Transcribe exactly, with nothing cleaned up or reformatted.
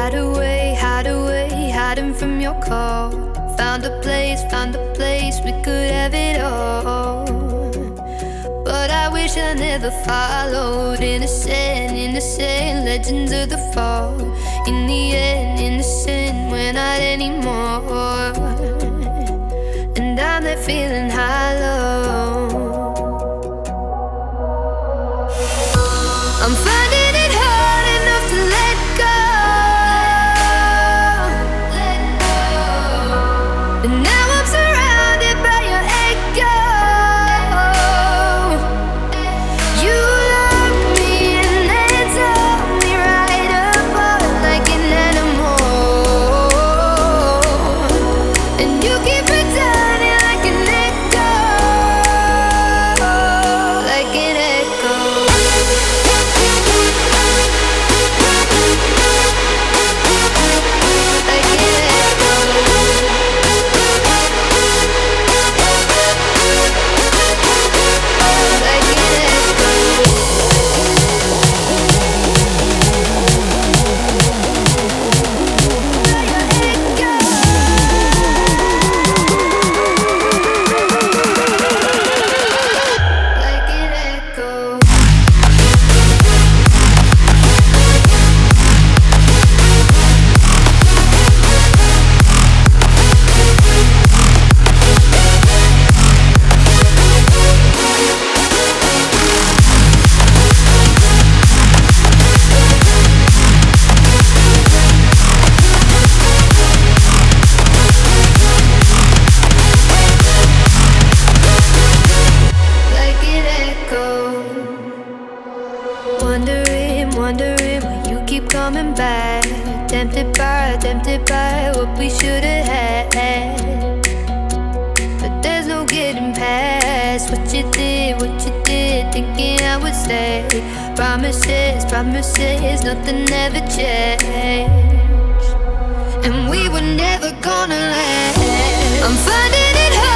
hide away, hide away, hiding from your call. Found a place, found a place we could have it all. But I wish I never followed. Innocent, innocent, legends of the fall. In the end, innocent, we're not anymore. And I'm left feeling hollow. I'm finding it hard enough to let go. Let go. But now I'm surrounded by your echo. You locked me in and told me right apart like an animal. And you keep returning like an echo, like an echo. Wondering, wondering why you keep coming back. Tempted by, tempted by what we should have had. But there's no getting past what you did, what you did, thinking I would stay. Promises, promises, nothing ever changed. And we were never gonna last. I'm finding it hard